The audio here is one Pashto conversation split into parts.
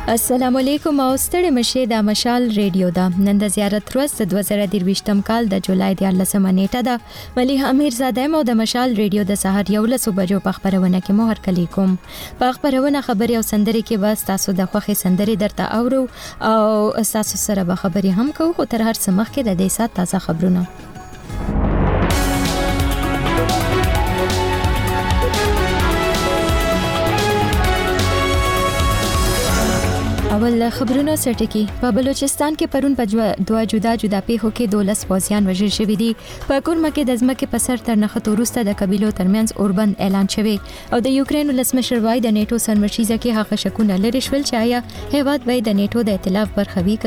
السلام علیکم او ستړي مشه د مشال ریډیو دا نن د زیارت ورځ د 2023م کال د جولای د 18 نیټه ده ملي امیر زاده مو د مشال ریډیو د سحر 11 بجو په خبرونه کې مو هرکلی کوم په خبرونه خبري او سندري کې واس تاسو د خوخي سندري درته اورو او تاسو سره به خبري هم کوو خو تر هر څه مخکې د دې سات تازه خبرونه اول خبرونه سرټکی په بلوچستان کې پرون په دوه جدا پیښو کې 12 پوځیان وژل شوي دي په کورمه کې د ځمکې په سر تر نخښت وروسته د قبيلو ترمنځ اوربند اعلان شوی او د یوکرين ولسمشر وای د نیټو سرمشيزه کې هغه شکونه لري شول چې آیا هیواد وای د نیټو د ائتلاف برخوي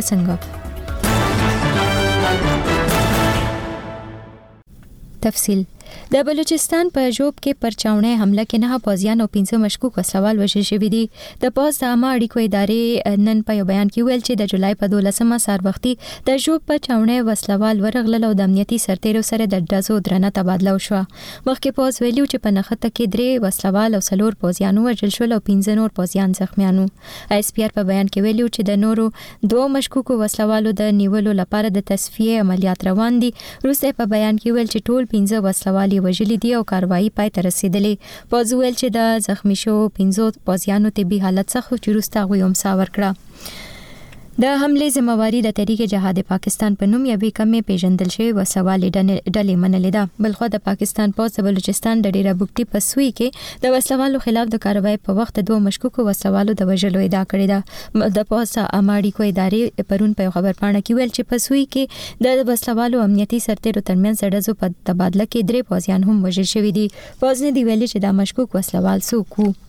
کسنګ تفصیل د بلوچستان په جوب کې پر چاونې حمله کې نه پوځیان او 15 مشکوک وسلوال وژل شوي دي د پوز د عامه اړیکو ادارې نن په یو بیان کې ویل چې د جولای په 12مه سار وختي د جوب په چاونې وسلوال ورغلل او د امنیتي سرتیرو سره د ډزو درنه تبادله وشو مخکې پوز ویلو چې په نخښت کې 3 وسلوال او 4 پوځیان وژل شول او 15 نور پوځیان زخمیانو اس پی آر په بیان کې ویلو چې د نورو 2 مشکوک وسلوالو د نیولو لپاره د تصفیه عملیات روان دي روسي په بیان کې ویل چې ټول 15 وسلوال وژلي دي او کاروایی پای ته رسیدلې پوز ویل چې د زخمی شو 15 پوځیانو طبي حالت څخه چروسته غویم سا ورکړه د حمله ذمہواری د تحریک جهاد پاکستان په نوم یوې کمې پیژندل شوی وسوالې ډلې منلې ده بلخو د پاکستان پوز بلوچستان د ډیره بوکټي په سوی کې د وسوالو خلاف د کاروایی په وخت 2 مشکوک وسوالو د وژلو ادعا کړې ده د پوز اماړي کو ادارې پرون په خبر پاڼه کې ویل چې په سوی کې د وسوالو امنیتي سرتیرو ترمنځ ډزو په تبادله کې 3 پوځیان هم وژل شوي دي پوز نه دی ویلي چې د مشکوک وسوال څوک وو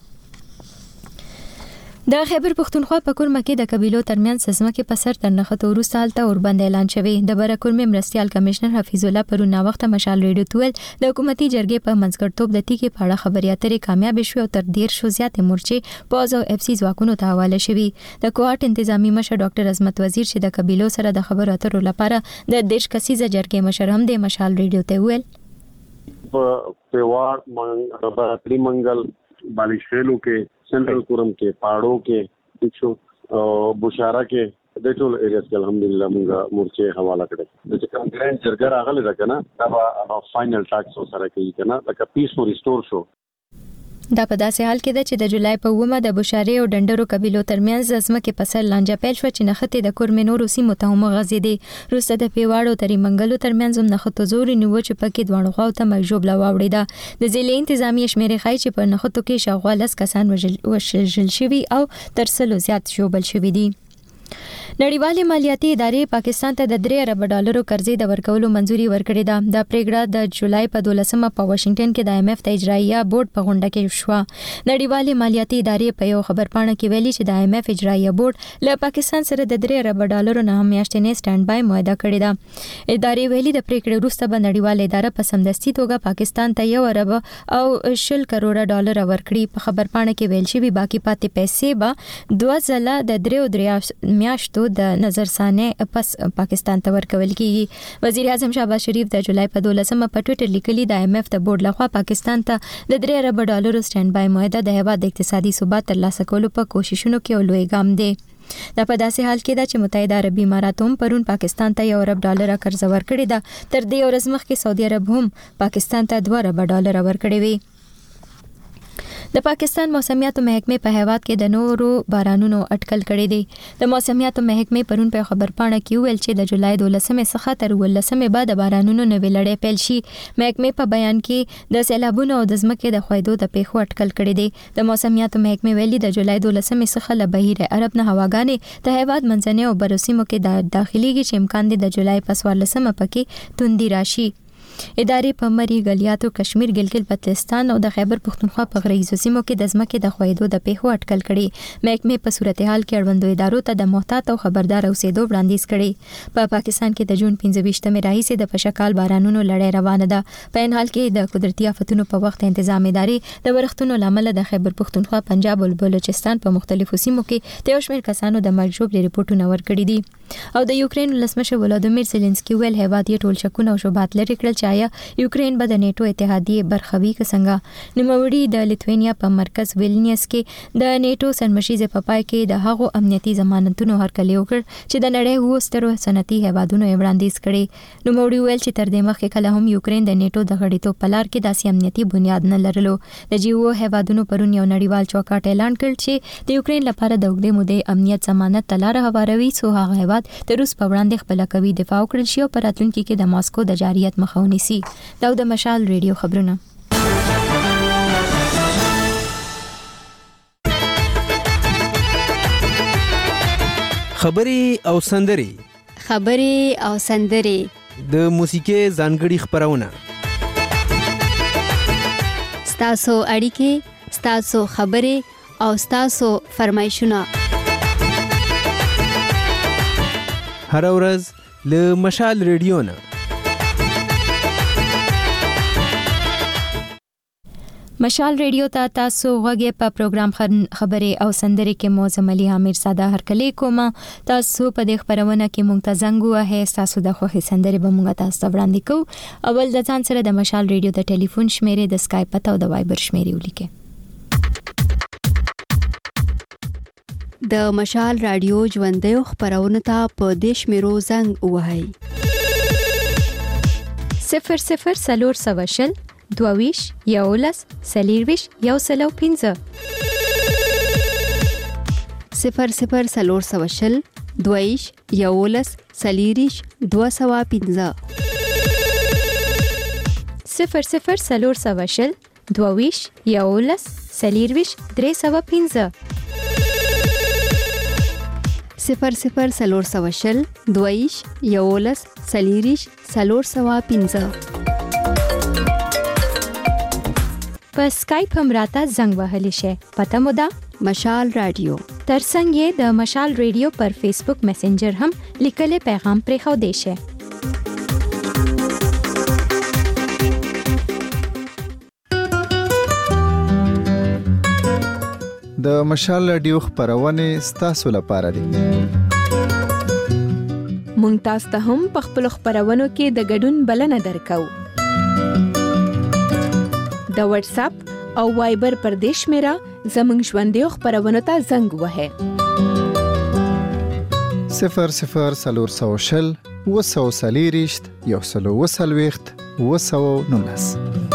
د خیبر پختونخوا په کورمه کې د قبيلو ترمنځ ځمکې په سر تر نخښت وروسته حالت اوربند اعلان شوی د برکورمه مرستيال کمشنر حفیظ الله پرون وخت مشال ریډیو تول د حکومتي جرګې په منځګړتوب د تیکي په اړه خبري اترې کامیاب شو او تر 10 شو زیاتې مورچې پوز او اف سی ځواکونو ته حواله شوی د کوارټ انتظامی مشر ډاکټر عظمت وزیر چې د قبيلو سره د خبرو اترو لپاره د 10 کسیزه جرګې مشر هم د مشال ریډیو ته ویل په واړ منګل منګل بالیشلو کې سنټرل کورم کې پاړو کې دښو او بشاره کې د ټول ایریاز کې الحمدلله موږ مورچه حواله کړې د کوم ګرانډ جرګه راغله ده کنه دا فائنل ټاکس سره کوي کنه دا پیس فور ریسټور شو دا په داسې حال کې ده چې د جولای په 9مه د بشاري او ډندرو قبيلو ترمنځ ځمکې په سر لانجه پیل شو چې نخښت د کورمنو روسي متهمه غزيدي روسته د پیواړو تری منګلو ترمنځ هم نخښت زوري نیو چې پکې دوه غواو ته مجوب لا واوړیدا د ضلع انتظامی شمیرې خای چې په نخښتو کې شغوالس کسان وژل شوي او تر سلو زیات شوبل شوي دي نړیوالې مالیاتي ادارې پاکستان ته د 3 ارب ډالرو قرضې د ورکولو منځوري ورکړې ده د پریګړه د جولای په 12مه په واشنگټن کې د ایم ایف ته اجرایيه بورډ په غونډه کې شو نړیوالې مالیاتي ادارې په یو خبر پاڼه کې ویلي چې د ایم ایف اجرایيه بورډ له پاکستان سره د 3 ارب ډالرو نه میاشتنې سټاند بای معاهده کړې ده ادارې ویلي د پریګړې وروسته به نړیوالې اداره په سمدستي توګه پاکستان ته 1 ارب او 10 کروڑ ډالر ورکړي په خبر پاڼه کې ویل شوی باقی پاتې پیسې به 2 ځله د 3 میاشتو د نظر ثانه پس پاکستان ته ورکول کیږي وزیر اعظم شهباز شریف د جولای په 12مه په ټوئیټر لیکلي د ایم ایف د بورډ لخوا پاکستان ته د 3 ارب ډالرو سټاند بای معاهده د هیواد د اقتصادي ثبات ترلاسه کولو په کوششونو کې لوی ګام دی دا په داسې حال کې ده چې متحده عربي امارات هم پرون پاکستان ته 1 ارب ډالر قرض ورکړی ده تر دې ورځ مخکې سعودي عرب هم پاکستان ته 2 ارب ډالر ورکړي وي د پاکستان موسمیاتو محکمې په هیواد کې د نورو بارانونو اټکل کړی دی د موسمیاتو محکمې پرون په خبر پاڼه کې ویل چې د جولای 12مه څخه تر 18مه بعد بارانونو نوې لړۍ پیل شي محکمې په بیان کې د سیلابونو او د ځمکې د خویدو د پیښو اټکل کړی دی د موسمیاتو محکمې ویلي د جولای 12مه څخه له بهیر عرب نه هواګانې د هیواد منځنۍ او برسیمو کې داخليږي چې امکان دی د جولای په 14مه پکې توندي راشي ادارې په مری غلیاتو کشمیر ګلګت بلتستان او د خیبر پختونخوا په غریزو سیمو کې د ځمکې د خویدو د پیښو اټکل کړي محکمې په صورتحال کې اړوندو ادارو ته د محتاط او خبردار اوسېدو وړاندیز کړي په پاکستان کې د جون 15مه راهیسې د پشکال بارانونو لړۍ روانه ده په ان حال کې د قدرتي آفتونو په وخت تنظیم ادارې د ورښتونو لامل د خیبر پختونخوا پنجاب او بلوچستان په مختلفو سیمو کې د شمیر کسانو د مرګ جوړ ریپورتونه ورکړي دي او د یوکرين ولسمشر ولادیمیر زيلنسکي ویل هیواد یې ټول شکونه او شبهات لري کړل چې آیا یوکرين به د نیټو اتحادیه برخوي څنګه. نوموړي د لیتوانیا په مرکز ویلنیوس کې د نیټو سرمشیزه په پای کې د هغو امنیتي ضمانتونو هرکلی وکړ چې د نړۍ وسترو صنعتي هیوادونو وړاندیز کړي. نوموړي ویل چې تر دې مخکې کله هم یوکرين د نیټو د غړیتوب په لار کې داسې امنیتي بنیاد نه لرلو. د جیو هیوادونو پرون یو نړیوال چوکاټ اعلان کړ چې د یوکرين لپاره د اوږدې مودې امنیت ضمانت ته لار هواروي څو هغه هیواد د روس په وړاندې خپل قوي دفاع وکړل شي او په راتلونکي کې د ماسکو د جاريت مخه ونیسي. دا د مشال ریډیو خبرونه. خبري او سندري د موسیقي ځانګړي خبرونه. ستاسو اړیکې، ستاسو خبرې او ستاسو فرمایشونه هر ورځ له مشال ریډیو نه. مشال ریډیو ته تاسو غوږی په پروګرام خبرې او سندري کې موزم علي حامد ساده هرکلی کوم. تاسو په دې خبرونه کې مونږ ته زنګ وهه، تاسو د خوښي سندري به مونږ تاسو ته وړاندې کوو. اول د ځان سره د مشال ریډیو د ټلیفون شمیرې، د اسکایپ پته او د وایبر شمیرې ولیکئ. د مشال رادیو ژوندۍ خبرونه ته په دیش میرو زنګ وهاي 00 22 11 سلیرویش یو سلو 15 00 22 11 سلیریش 215 00 22 11 سلیرویش 315 00 22 11 سلیریش 315 په اسکایپ هم راته زنګ وهلی شي. پته مو ده مشال رادیو. ترڅنګ یې د مشال ریډیو پر فیسبوک میسنجر هم لیکل پیغام پرې خو دی شي. د مشال رادیو خبرونه ستاسو لپاره دي. مونږ تاسو ته هم په خپل خبرونو کې د ګډون بلنه درکو. د واتس اپ او وایبر پر دیش میرا زمنګ ژوندۍ خبرونه ته زنګ وهه 00 وسو سلیریشت یو سلو وسلويخت وسو نونس.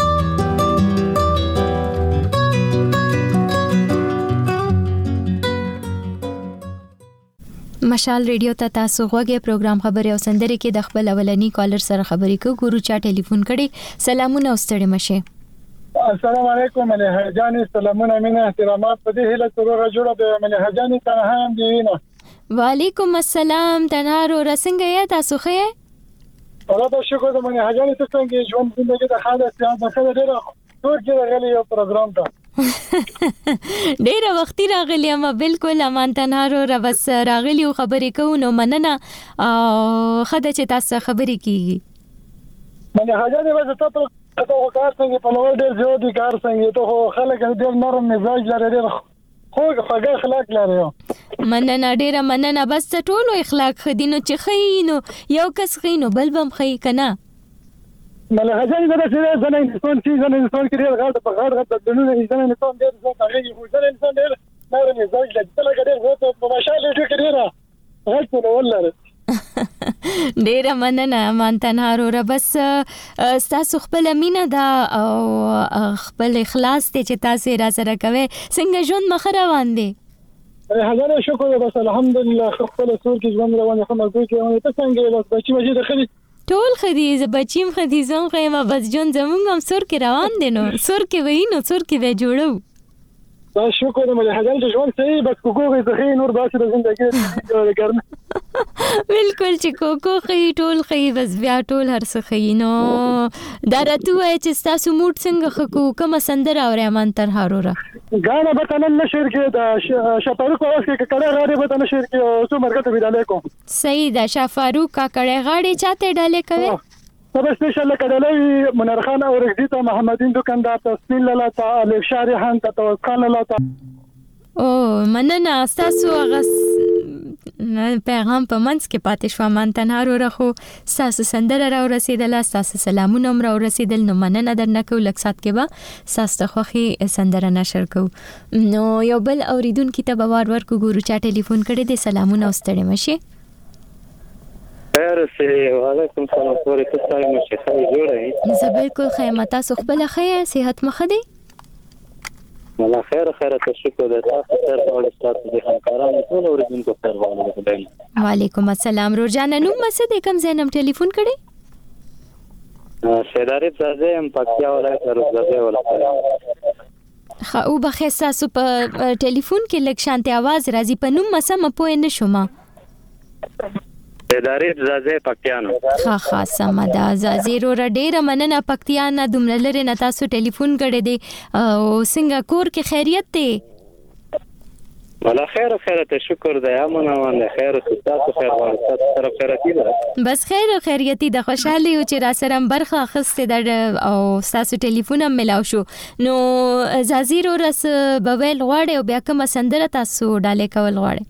مشال ریډیو ته تاسو غوږی پروګرام خبري او سندري کې د خپل اولنی کالر سره خبرې کوو. ګورو چا ټلیفون کړي. سلامونه واستړي مشه. السلام علیکم مليحه جاني، سلامونه مینه احترامات په دې هله تر جوړه به مليحه جاني تنها هم دی نه. وعلیکم السلام تنهارو رسنګ یا تاسو خې؟ الله د شکر د مليحه جاني څنګه ژوند زندګي د خاله سیاست د خاله ډیره ټول کې غلي یو پروګرام ته ډیره وختي راغلی ما بالکل امان تنهارو را بس راغلی او خبرې کوو. نو مننه خدای چې تاسو خبرې کیږي. مليحه جاني وځه تاسو ته کار څنګه په لور ډیر زیات کار څنګه ته خلک ډیر نرم مزاج لري، ډیر خوږ اخلاق لري. مننه ډیره مننه. بس ټول اخلاق خدینو چې خینو یو کس خینو بل بم خی کنه. مليحه جاني دا چې زنه انسان کې ډیر غلط په غلط بدلونه انسان ډیر زیات هغه یو ځل انسان ډیر نرم مزاج لري، تل ډیر زیات په مشال ډیر کړي غلط نه ولر. ډیره مننه مان تنهارو را بس تاسو خپل مینه دا او خپل اخلاص ته چې تاسو را سره کوي څنګه ژوند مخ روان دي؟ هغه شکر بس الحمدلله خپل سور کې ژوند روان خو مرګ کې ته څنګه لاس بچي مجي دخلي ټول خدي بچیم خدي زم خیمه بس جون زمونږ هم سور کې روان دي. نو سور کې وینو سور کې به جوړو. شکر مليحه جاني ژوند صحیح بس کوکو غي نور باسي د ژوندۍ ګرم بالکل چې کوکو خي ټول خي بس بیا ټول هر څه خي. نو دا راته وای چې تاسو موټ څنګه خکو کوم سندر او رحمان تنهارو را غانا به تنن نشر کې دا شفاروق اوس کې کړه غاړي به تنن نشر کې سو مرګ ته ویډاله کوم. صحیح دا شفاروق کا کړه غاړي چاته ډاله کوي. سبا سپیشل کډلې منیر خان او رغدیتا محمدین دکاندار تسلیل لاله تا الف شارحان ته توکل لاله. او مننه تاسو هغه پیغام په منځ کې پاتې شو. مان تنهار ورخو ساسو سندره را ورسېدله، ساسو سلامونه هم را ورسېدل. نو مننه درنه کوو، لږ سات کې به ساسو ته خوښې سندره نشر کوو. نو یو بل اوریدونکي ته به وار ورکو، ګورو چا ټلیفون کړی دی. سلامونه او ستړي مشي. خیر سي وعلیکم السلام. پورې تاسو مشه خیر جوړه. زه بالکل خیر، تاسو خپل خیر صحت مخ دی؟ والله خیر ته شکر ده. تاسو سره ټول تاسو د همکارانو ټول اوریدونکو سره وعلیکم. وعلیکم السلام. روزانه نو مسه د کم زینم ټلیفون کړي؟ شیداری زاده ام پکتیا ولایت روزاده ولایت. خو او بخښه سو په ټلیفون کې لږ شانتي आवाज راځي. په نوم مسه م پوه نه شوم. شیداری زاده پکتیانو. ها سمدا زیرو را ډیره مننه پکتیانا دومره لري نه تاسو ټلیفون کړی دی. او څنګه کور کې خیریت دی؟ والله خیر ته شکر ده. امن خیر تاسو خیر وارد سره خیرتی ده. بس خیر او خیریتی د خوشحالي او چې را سره برخه اخسته د او تاسو ټلیفون هم ملاو شو. نو زازیرو رس بویل غواړي او بیا کوم سندره تاسو ډالې کول غواړي؟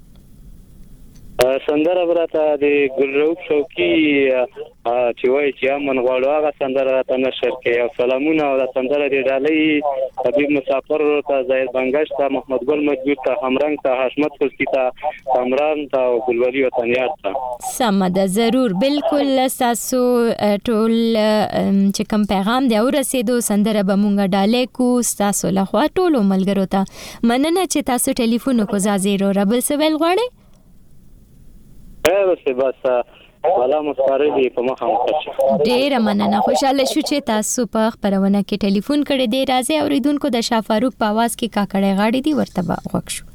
سندره براته د ګلروب شوقي چې وایي چې امن غواړو هغه سندره راته نشر کړي. او سلامونه او سندره دی ډالۍ حبیب مسافر ته، زاهد بنگش ته، محمد ګل مجبور ته، همرنګ ته، حشمت خلصي ته، عمران ته او ګلولي وطنیار ته. سمده ضرور بالکل. تاسو ټول چې کوم پیغام دی ورسېدو سندره به مونږه ډالۍ کو. تاسو له خوا ټول ملګرو ته مننه چې تاسو ټلیفون کو. زازیرو ربل سویل غواړي؟ خیر بس والا مستعرضی په مخه مخه. ډیر مننه، خوشاله شو چې تاسو په خبرونه کې ټلیفون کړی دی. راځي اوریدونکو د شاه فاروق په आवाज کې کاکړې غاړي دی ورته غوښ شو.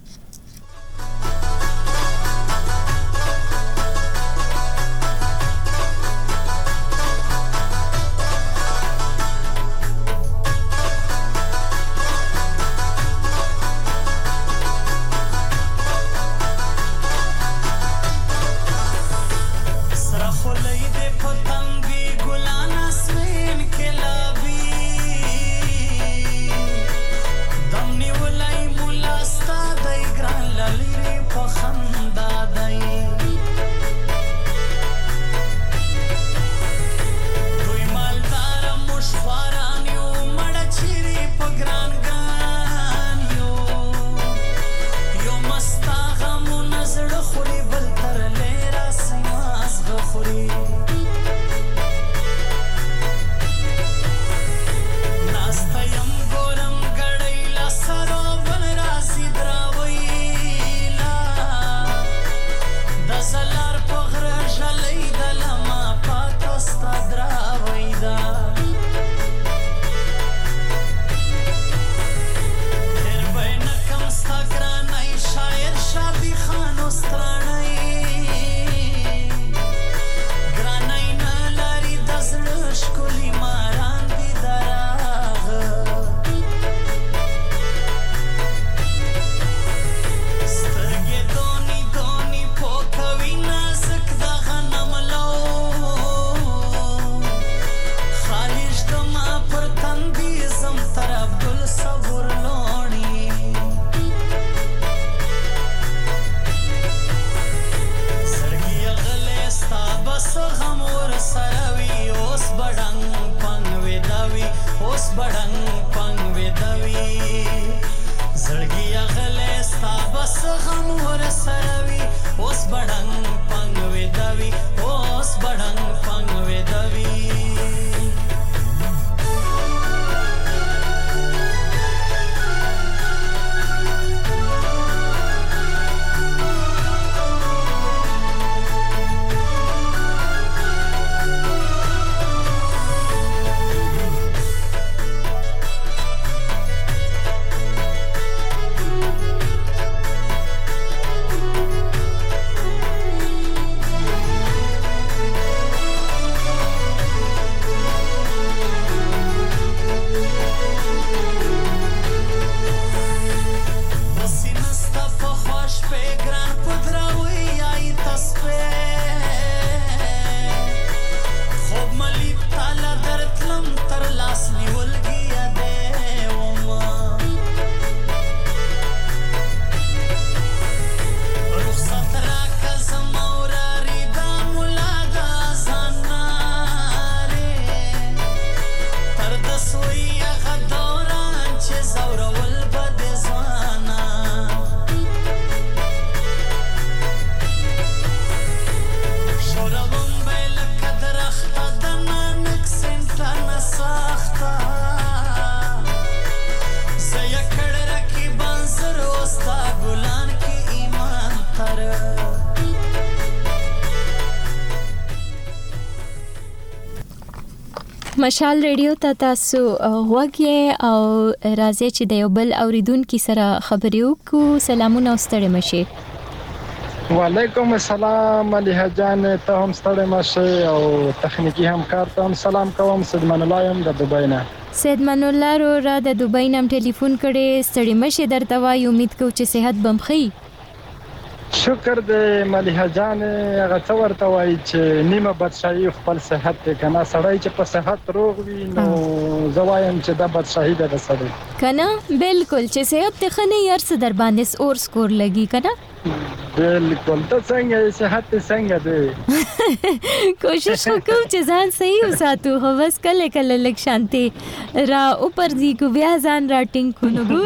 مشال ریډیو ته تاسو غوږی او راځي چې د یو بل اوریدونکو سره خبرې وکړو. سلامونه او ستړي مشه. وعلیکم السلام ملیحه جان، ته هم ستړي مشه او تخنیکی همکار ته هم سلام کوم. سیدمن الله یم د دوبۍ نه. سیدمن الله را د دوبۍ نام ټلیفون کړي، ستړي مشه درته وای. امید کوم چې صحت بمخي. شکر دې ملیحه جان. هغه څو ورته وای چې نیمه بادشاہي خپل صحت ته کنه، سړی چې په صحت روغ وي نو زوایم چې د بادشاہي د سړی کنه. بالکل چې صحت ته خنه یار څه در باندې اور سکور لګي کنه. بالکل. ته څنګه صحت څنګه دی؟ کوشش وکړو چې ځان صحیح وساتو، خو بس کله کله لږ شانتي را اوپر دی کو بیا ځان را ټینګ کو نو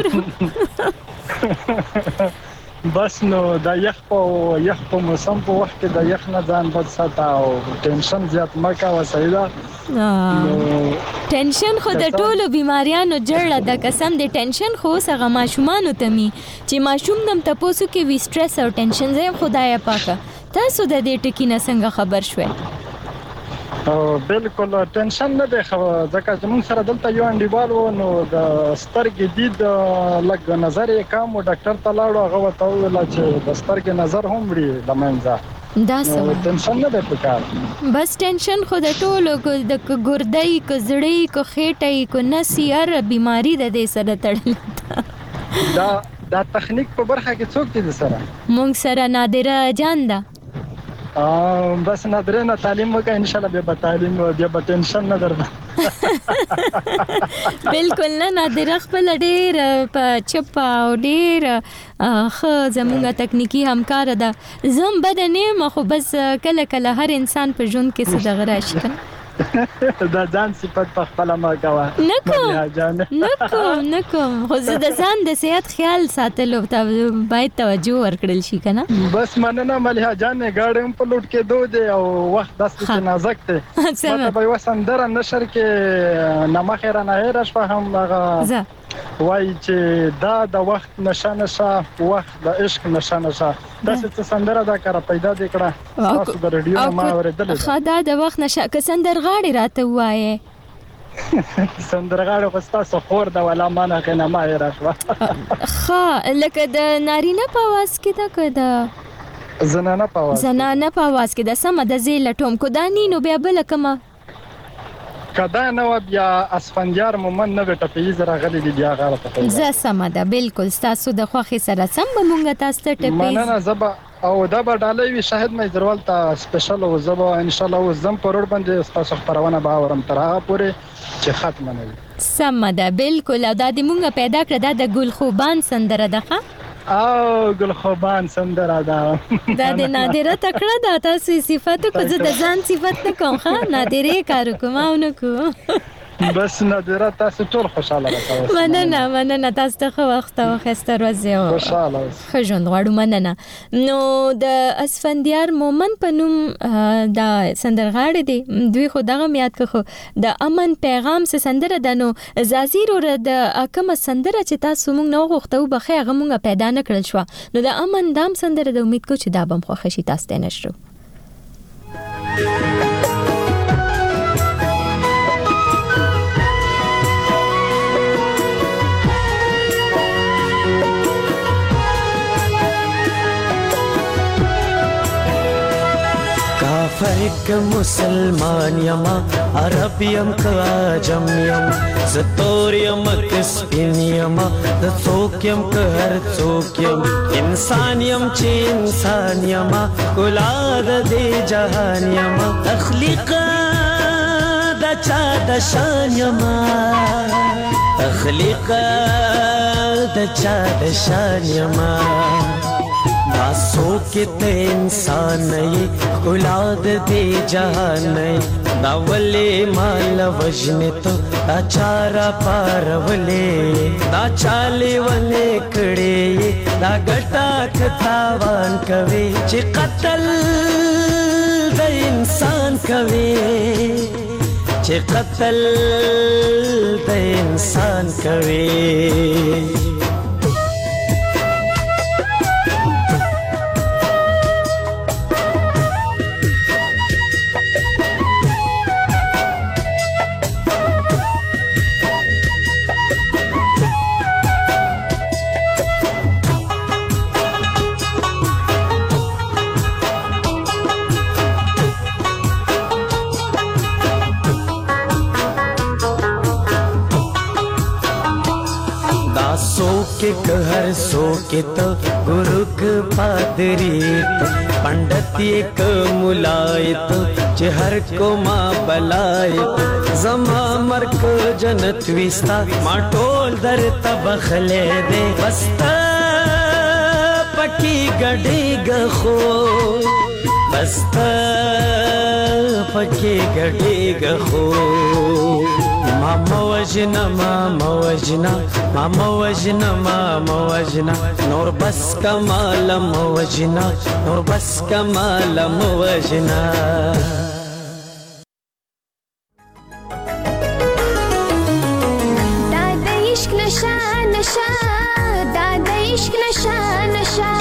ګور. بس نو د یخ په موسم په وخت کې د یخ نه ځان بچ ساته او ټینشن زیات مکه وسایدا. ټینشن خو د ټولو بیماریانو جړه د قسم د ټینشن خو څنګه ماشومان ته می چې ماشوم دم تاسو کې وی سټرس او ټینشن زې خدای پاکه. تاسو د دې ټکی نه څنګه خبر شوي؟ بالکل ټینشن نه دی خو ځکه چې موږ سره دلته یو انډیوال و نو د سترګې دید لږ نظر یې کم و، ډاکټر ته لاړو، هغه ورته وویل چې د سترګې نظر هم وړي له منځه. دا څه ټینشن نه دی پکار. بس ټینشن خو د ټولو د ګردۍ کو زړې کو خېټې کو نس هر بیماری د دې سره تړل. دا تخنیک په برخه کې څوک دي سره؟ موږ سره نادره جان ده. بس نادره نه تعلیم وکړه ان شاء الله به تعلیم بیا به ټینشن نه درنه. بالکل نه نادره خپل ډیر په چپا او ډیر خو زموږه تکنیکی همکار ده. زم بدنه خو بس کله کله هر انسان په ژوند کې څه دغه راشي. دا ځان صفات په خپل ما کوه. نکوم خو زه د ځان د صحت خیال ساتلو ته باید توجه ورکړل شي کنه. بس مننه ملیحه جان. غاړم په لوټ کې دوه دی او وخت داسې نازک دی. مته به وسندره نشر کې نمخره نه هېر شو هم هغه وای چې دا د وخت نشه وخت د عشق نشه داسې څه سندره دا کار پیدا دې کړه. تاسو د رادیو ما اوریدل خدا د وخت نشه که سندرغاړي راته وایي. سندرغاړي خو تاسو خور دا ولا مانه کنه ما راځه. خا لکه د نارینه په आवाज کې دا کده زنانه په आवाज کې د سم د زیل ټوم کو دانی نو بیا بل کما کدا نو بیا اسفندیار مومن نو ټپی زرا غلي دی بیا غاره ته ز سم ده. بالکل تاسو د خوخي سره سم مونږه تاسو ته ټپی مننه. زبا او دا به ډالۍ وی شاهد مې زروال ته سپیشل او زبا ان شاء الله وزم پروړ باندې تاسو خبرونه به اورم تر هغه پورې چې ختم نه وي. سم ده. بالکل او د مونږه پیدا کړه د ګل خوبان سندره ده. او ګل خوبان سندره ده. دا د نادره تکړه ده. تاسو صفاتو کو زه د ځان صفات نه کوم. ښه نادره کار کوم او نه کو. بس نادره تاسو ټول خوشاله راځه. مننه تاسو ته خو وخت او خستر وځو. خوشاله خجوند غواړو. مننه. نو د اسفندیار مومن په نوم دا سندرغاړي دي دوی خو دغه یاد کړو د امن پیغام سه سندره ده. نو زازیر ور د اکم سندره چې تاسو موږ نو غوښتو بخې هغه موږ پیدا نه کړل شو. نو د امن دام سندره د امید کو چې دا بم خو خشي تاسو ته نشو. فرق مسلمان یما عرب یم کاجم یم زتور یم کسپین یما د څوک یم که هر څوک یم انسان یم چې انسان یما ګلا د دې جهان یما تخلیق د چا د شان یما تخلیق د چا د شان یما سو کتے انسان نئی اولاد دی جہان نئی دا ولی مال وجنے تو دا چارا پار ولی دا چالی ولی کڑے دا گٹا کتاوان کوي چې قتل دا انسان کوي چې قتل دا انسان کوي. के कहर सो के तो गुरु के पादरी पंडित एक मुलाय तो चहर को माँ बलाय जमा मर को जनत विस्ता माटोल दर तबखले दे बस्ता पकी गड़ी गखो बस्ता पकी गड़ी गखो मामा वजना नूर बस कमाल मवजना नूर बस कमाल मवजना दादा इश्क नशा नशा दादा इश्क नशा नशा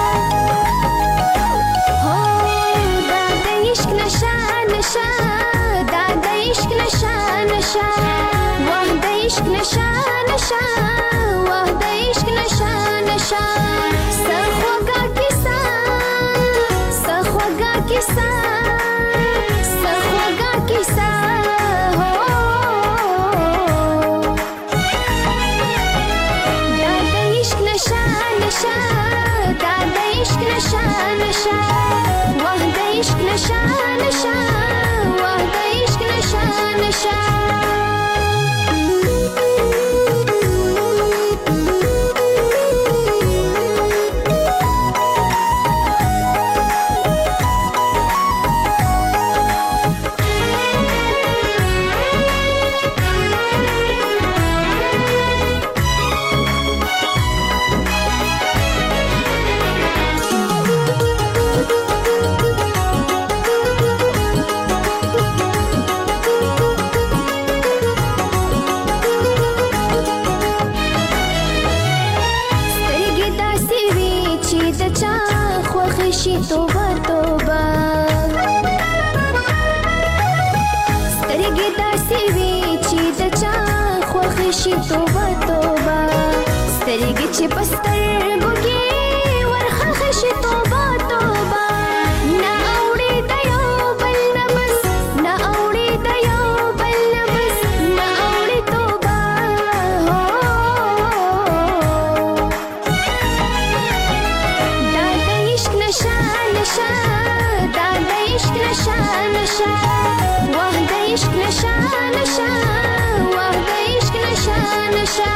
हो दादा इश्क नशा नशा दादा इश्क नशा नशा वादा इश्क नशा नशा वादा इश्क नशा नशा सखोगा किसा सखोगा किसा सखोगा किसा हो दादा इश्क नशा नशा दादा इश्क नशा नशा वादा इश्क नशा नशा वादा इश्क नशा नशा خوخشی توبه توبه سترګې داسې وي چې د چا خوخشی توبه توبه سترګې چې په سترګو کې ورخښي توبه توبه نه اوړي د یو بل نه بس نه اوړي د یو بل نه بس نه اوړي توبه نشا दादा इश्क नशा नशा वादा इश्क नशा नशा वादा इश्क नशा नशा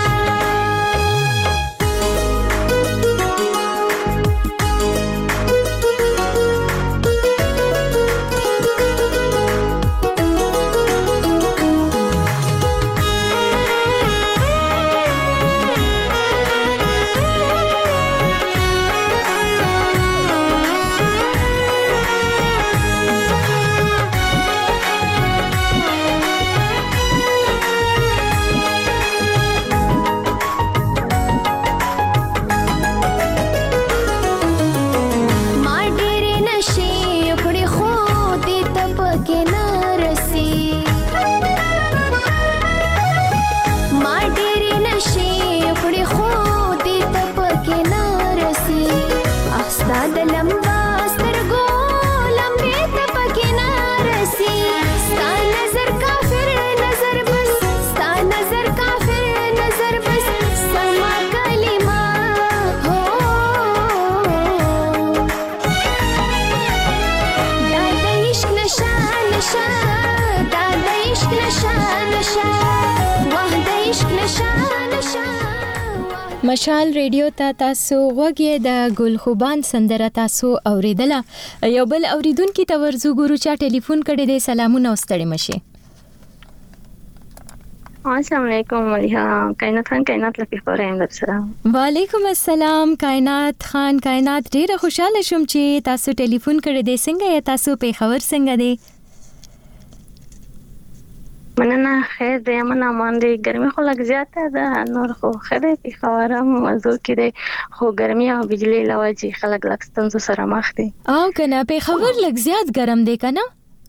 مشال ریډیو ته تاسو وګورئ د ګل خوبان سندره تاسو اوریدله یو بل اوریدونکو ته ورزو ګورو چا ټلیفون کړی دی سلامونه واستړی مشه السلام علیکم ملیحه کائنات خان کائنات لکی خبره ایم سره وعلیکم السلام کائنات خان کائنات ډیره خوشاله شوم چې تاسو ټلیفون کړی دی څنګه یا تاسو په خبر څنګه دی مننه خیر دی مننه باندې ګرمي خو لږ زیاته ده نور خو خیر دی خبره موضوع کې دی خو ګرمي او بجلی لواجی خلک لږ ستونزو سره مخ دي او کنه په خبر لږ زیات ګرم دی کنه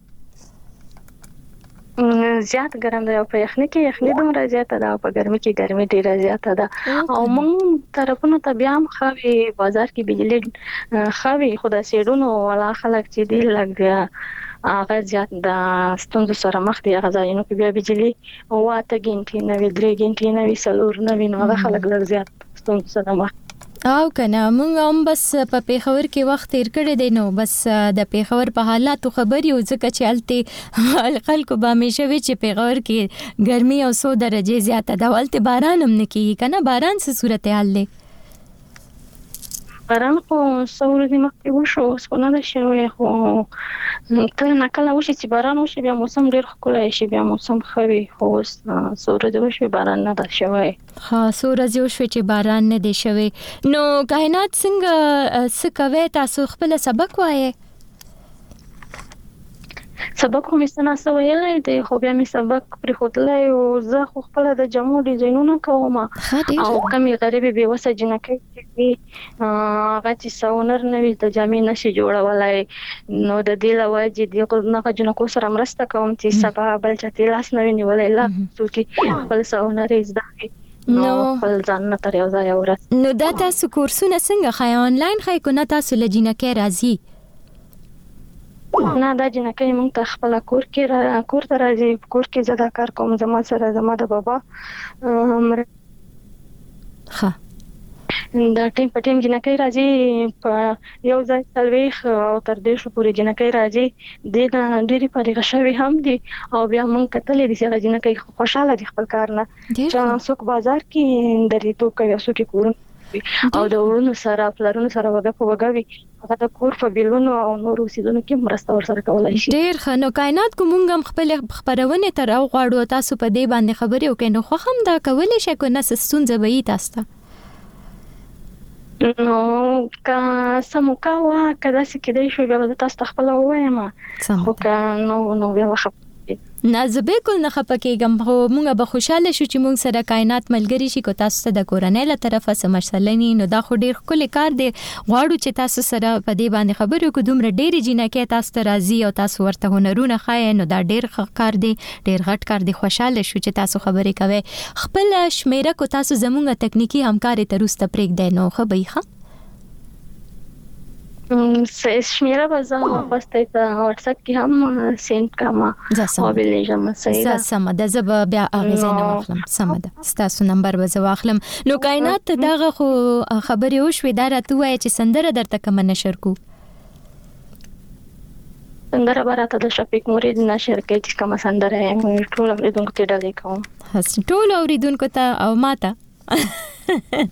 زیات ګرم دی او په یخني کې یخني دومره زیاته ده او په ګرمي کې ګرمي ډیره زیاته ده او مونږ طرفونو ته بیا هم خوي بازار کې بجلی خوي خدا سیډونو ولا خلک چې دی لږ هغه زیات د ستونزو سره مخ دي هغه ځایونو کې بیا بجلی او واته ګنټي نوې درې ګنټي نوې سلور نوې نو هغه خلک لږ زیات ستونزو سره مخ او کنه مونږ هم بس په پیښور کې وخت تیر کړی دی نو بس د پیښور په حالاتو خبر یو ځکه چې الته خلکو به همیشه وی چې پیښور کې ګرمي او 100 درجه زیاته ده ولته باران هم نه کیږي کنه باران څه صورتحال دی باران خو څورې مخکې وشو څونه ده شوی خو کله نه کله وشي چې باران وشي بیا موسم ډیر ښکلی شي بیا موسم ښه وي خو اوس څورې وشي باران نه ده شوی ها څورې وشي چې باران نه دی شوی نو کائنات څنګه څه کوي تاسو خپل سبق وایي سبق هم څه نه ویلای دی خو بیا می سبق پر خودلای او زه خو خپل د جامو ډیزاینونه کوم او کمی غریبي به وسه جنکه چې هغه چې ساونر نوې د جامې نشي جوړولای نو د دې لوجه دی نه جنکو سره مرسته کوم چې سبا بل چا لاس نوې نیولای لا چې خپل ساونر زده نو خپل ځان نه تر یو ځای ورس نو دا تاسو کورسونه څنګه خای آنلاین خای کو نه تاسو لجینکه راځي نه دا جنکه مونږ ته خپل کور ته راځي کور کې زده کار کوم زما سره زما د بابا ها دا ټیم په ټیم جنکه راځي په یو ځای تلويخ او تر دې شو پورې جنکه راځي د ډېری پرېغه شوی هم دي او بیا مونږ کتلې دي چې جنکه خوشاله دي خپل کار نه چې څوک بازار کې درې تو کوي څوک کورن او د ورونو سره پلرونو سره وګوي هغه د کور په بیلونو او نورو سیدونو کې مرسته ورسره کولای شي ډیر خنو کائنات کوم خپل خبرونه تر او غواړو تاسو په دې باندې خبرې وکړو خو هم دا کولای شي کو نه ستونزه به ای تاسو نو کا سموکاوه کدا چې کېدای شو بیا تاسو خپل وایم خو نو بیا خپل نه زه بالکل نه خپکیږم خو مونږ به خوشاله شو چې مونږ سره کائنات ملګری شي کو تاسو ته د کورنۍ له طرفه سمرسلنی نو دا خو ډیر ښکلی کار دی غواړو چې تاسو سره په دې باندې خبرې وکړو دومره ډېرې جنکې تاسو ته راځي او تاسو ورته هنرونه ښایي نو دا ډیر ښه کار دی ډیر غټ کار دی خوشاله شو چې تاسو خبرې کوئ خپل شمیره کو تاسو زموږ تکنیکی همکاري ته روسته پرېږدئ نو ښه به ښه شمیره بازار واسطه په واتس اپ کې هم سند کما او بلېجم صحیح سم ده زب بیا اغازه نه واخلم سم ده ستاسو نمبر به زه واخلم نو کائنات دغه خو خبرې وشوي دا راته وایي چې سندره درته کوم نشر کو سندره براته د شفیق مرید نشر کې چې کوم سندره ټول اوریدونکو ته ډالې کوم ټول اوریدونکو ته او ماته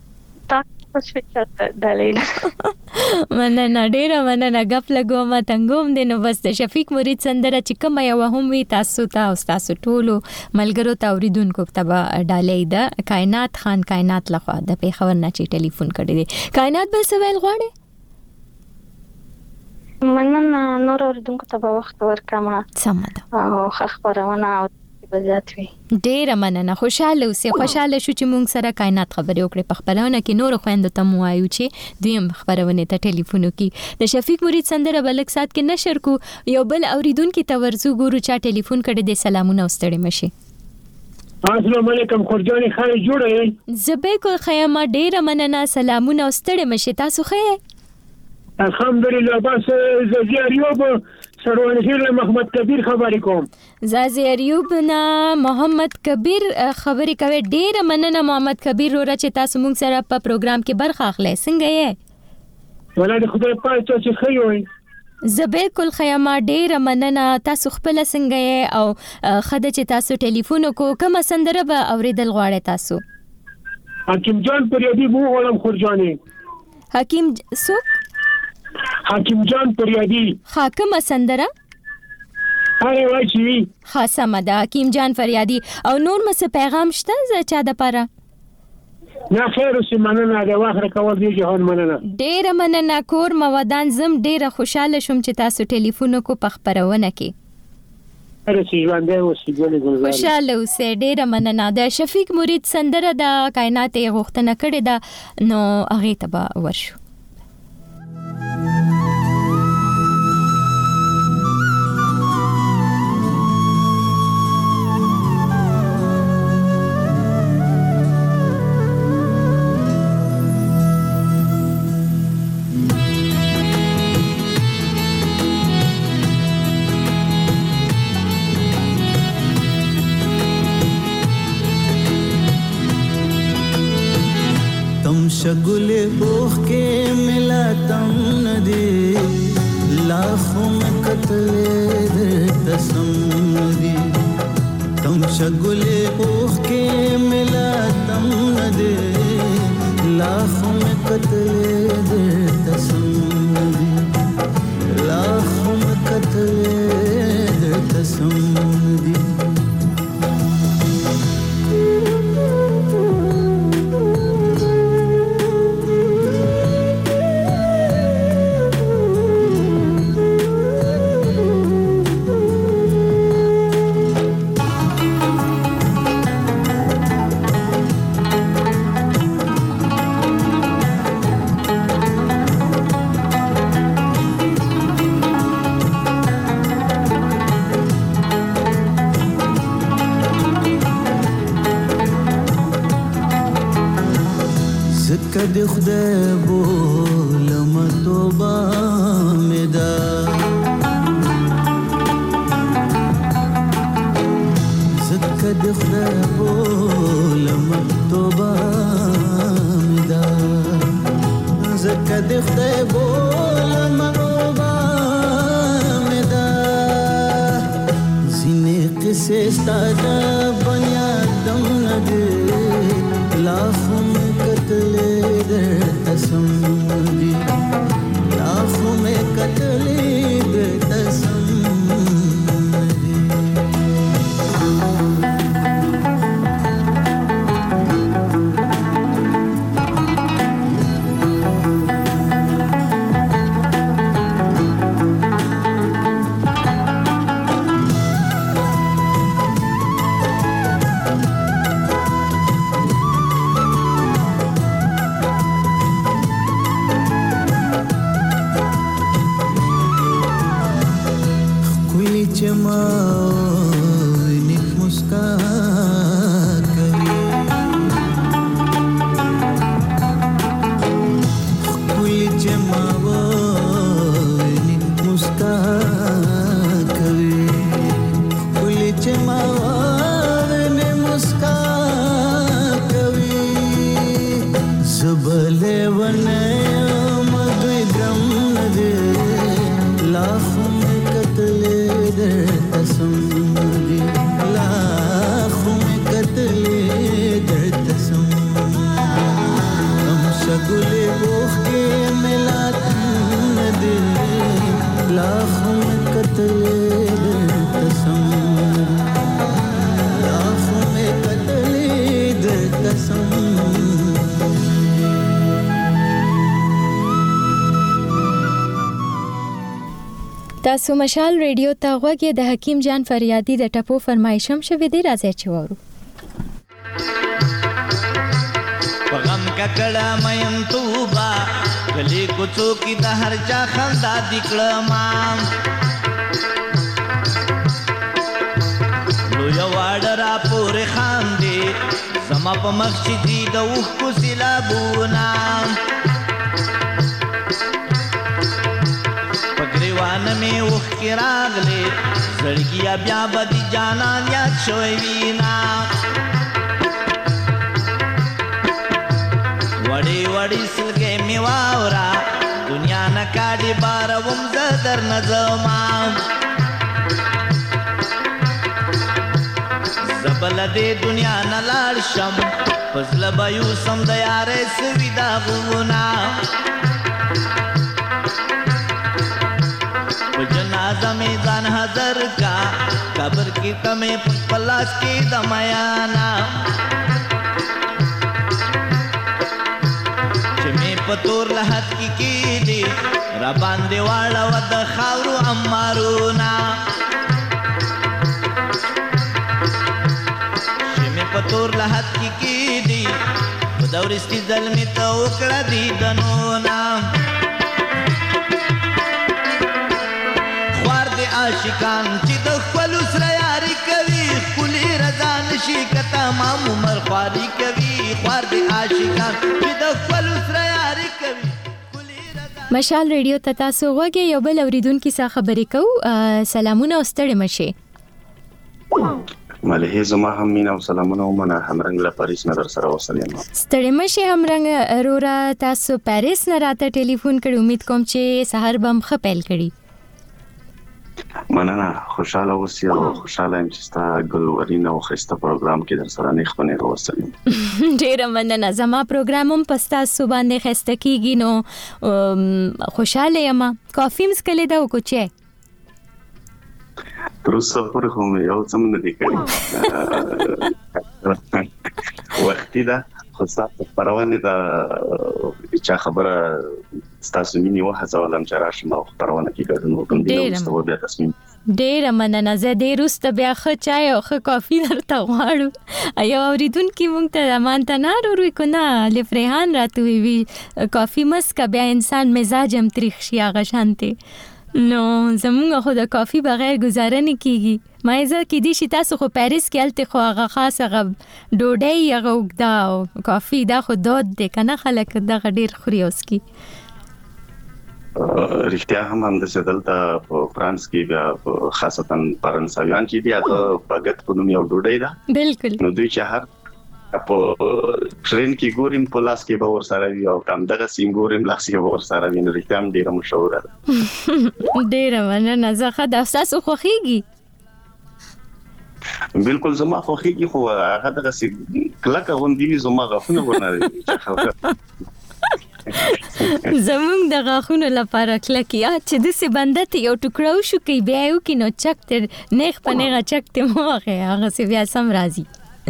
مننه ډیره مننه غپ لګوم تنګوم دي نو بس د شفیق مرید سندره چې کوم یو هم وي تاسو ته او تاسو ټولو ملګرو ته اوریدونکو ته ډالې ده کائنات خان کائنات لخوا د پیښور نه چې ټلیفون کړی دی کائنات به سوال غواړي مننه نور اوریدونکو ته وخت ورکړم سمه او خبرونه بزیات وي ډیره مننه خوشاله شو چې مونږ سره کائنات خبرې وکړې په خبرونه کې نور خويندو ته مو وایو چې دویم خبرونه ته ټلیفون وکي د شفیق مرید سندره بلک سات کې نشر کو یو بل اوریدونکو ته ورزو ګورو چا ټلیفون کړي د سلامونه واستړي مشي السلام علیکم خورجانی خای جوړه زبیکو خیمه ډیره مننه سلامونه واستړي مشي تاسو خې الحمدلله بس زیاریوب سروانشیر محمد کبیر خبرې کوم زازی ایوب نه محمد کبیر خبرې کوي ډیره مننه محمد کبیر ورته چې تاسو موږ سره په پروګرام کې برخه اخلئ څنګه یې ولادي خدای پاک چې خیوي زه بالکل خیمه ډیره مننه تاسو خپل څنګه یې او خدای چې تاسو ټلیفون کو کوم سندره به اوریدل غواړئ تاسو حکیم جان پریادي بو غلم خورجانی حکیم څوک حکیم جان پریادي حاکم سندره هغه وایي چې خاصه ده حکیم جان فریادي او نور مس پیغام شته چا د پاره نه خیر اوسې مننه د واخره کول دی جهان مننه ډیره مننه کور مودان زم ډیره خوشاله شوم چې تاسو ټلیفون کو په خبرونه کې خوشاله اوسې ډیره مننه د شفیق مرید سندره د کائنات غوښتنه کړې ده نو هغه ته به ورشو شګلې اوخ کې ملا تم ندي لاخم قتل تسم ندي تم شګلې اوخ کې ملا تم ندي لاخم قتل تسم ندي لاخم قتل تسم ندي کدی خدای بولم توبه مدا کدی خدای بولم توبه مدا کدی خدای بولم توبه مدا زینه قصه ستاد بنیادم ندی لاخم قتل تسم ندي لاخم قتل تسم ندي تاسو مشال ریډیو ته غوږی د حکیم جان فریادي د ټپو فرمایشم شوې دی راځي چې وورو غم ککړه مېم توبه کلی کوڅو کې د هر چا خندا دکړه ما نو یو اډرا پورې خاندې زما په مخ چې دی د اوښ کو سیلابونه پګریوان مې اوښ کې راغلې زړګیا بیا بدی جانان یاد شوی وینا وړي وړي سلګې می واورا دنیا نه کاډي باروم زدر نظما زبل دې دنیا نه لاړ شم فضل بيو سم د یارې سویدا غونا په جنازه می ځان حاضر کا قبر کی تمه پلاس کی دمانا پتور لحد کی دی را باندې واړه ود خاورو امارونا شمه پتور لحد کی دی بدورستی ظلمی ته وکړه دی دنونا خوار دی عاشقان چې د خپل سره یاري کوي کلی رضا نشي کته ما عمر خواري کوي خوار دی عاشقان چې د خپل سره مشال ریډیو ته تاسو غوږی یو بل اوریدونکو سره خبرې کوو سلامونه او ستړي مشه ملهي زما هم مینا او سلامونه ومنه همرنګ له پاریس نه در سره وسلیم. ستړي مشه همرنګ رورا تاسو پاریس نه راته ټلیفون کړی، امید کوم چې سحر بم ښه پیل کړی. مننه، خوشاله اوسې او خوشاله یم چې ستا ګلورین او ښایسته پروګرام کې در سره نیخ پنې وسلیم. ډېره مننه، زما پروګرام هم په ستاسو باندې ښایسته کېږي نو خوشاله یم. کافي م څښلې ده او کوچی؟ تر اوسه پورې خو مې یو څه هم نه دي کړي، وختي ده خو ستاسو خپرونې ته چا خبره ستاسو مینې وهڅولم چې راشم او خپرونه کې ګډون وکړم. وروسته به بیا تصمیم. ډېره مننه، زه دې وروسته بیا ښه چای او ښه کافي درته غواړو. یو اورېدونکي موږ ته مانته نه روروي که نه لفریحان راته ووي کافي مه څښه بیا انسان مزاج هم تریخ شي هغه شانتې. نو زمونږ خو د کافي بغیر گزاره نه کیږي. ما زه کېدی شي تاسو خو پیرس کې هلته خو هغه خاص هغه ډوډۍ هغه اوږده او کافي دا خو دود دی که نه، خلک دغه ډېر خوري اوس کې. رښتیا هم همداسې دلته په فرانس کې بیا خاصتا فرانسویان چې دي هغه باګت په نوم یو ډوډۍ ده. بالکل. نو دوی چې هر په ټرین کې ګوریم په لاس کې به ورسره وي او هم دغه سیم ګوریم لاس کې به ورسره وي. نو رښتیا هم ډېره مشهوره ده. ډېره مننه، زه ښه ده. ستاسو خوښېږي؟ بالکل زما خوښېږي، خو هغه دغسې کلکه غوندې وي زما غاښونه ونه زمونږ د غاښونو لپاره کلکې چې داسې بنده ته یو ټوکړه وشو کوي بیا یې وکړي نو چک ته نیغ په نیغه چک ته مه وهئ، هغسې بیا سم راځي.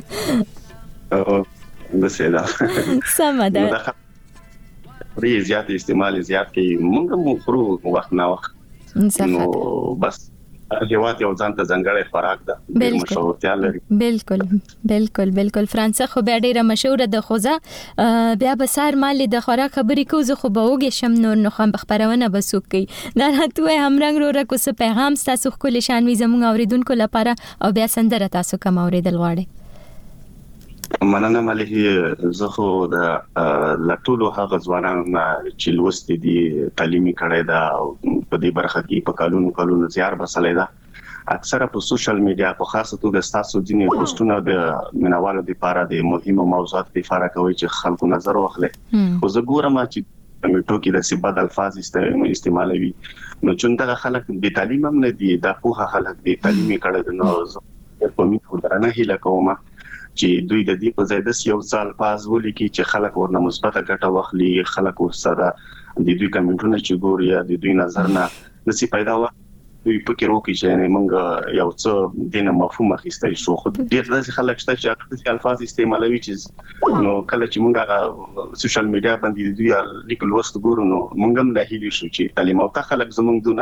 داسې ده سمه ده. خوري زیات استعمال زیات کوي، موږ هم خورو وخت نه وخت. نو بس هیواد یو ځان ته ځانګړی خوراک ده، ډېر مشهورتیا لري. بالکل بالکل بالکل. فرانسه خو بیا ډېره مشهوره ده، خو زه بیا به سهار مالې د خوراک خبرې کوو زه خو به وږې شم نور نو خپرونه به څوک کوي. دا راته ووایه همرنګ وروره که څه پیغام ستاسو ښکلی شان وي زموږ اورېدونکو لپاره او بیا سندره تاسو کوم اورېدل غواړئ؟ مننه ملهي، زه خو د ټولو هغه ځوانانو چې لوستي دي تعلیمي کړی ده او په دې برخه کې په کلونو زیار بسلی ده، اکثره په سوشل میډیا په خاصه توګه ستاسو ځینې پوسټونه د مینوالو لپاره د مهمو موضوعاتو لپاره کوي چې خلکو نظر واخلي. خو زه ګورم چې ټوکې داسې بد الفاظ استعمالوي، نو چون دغه خلک بې تعلیم هم نه دي، دا پوهه خلک دي تعلیمي کړی ده. نو زه په امید خو درنه هیله کوم چې دوی د دې په ځای د یو څه الفاظ ولیکي چې خلک ورنه مثبته ګټه واخلي، خلک ورسره د دوی کمنټونه چې ګوري یا د دوی نظر نه داسې پیدا دوی فکر وکړي چې موږ یو څه دینه مفهوم اخیستی شو. خو ډېر داسې خلک شته چې هغه الفاظ استعمالوي چې نو کله چې موږ هغه سوشل میډیا باندې د دوی لیک لوست ګورو نو موږ هم ناهیلي شو چې تعلیم یافته خلک زموږ دونه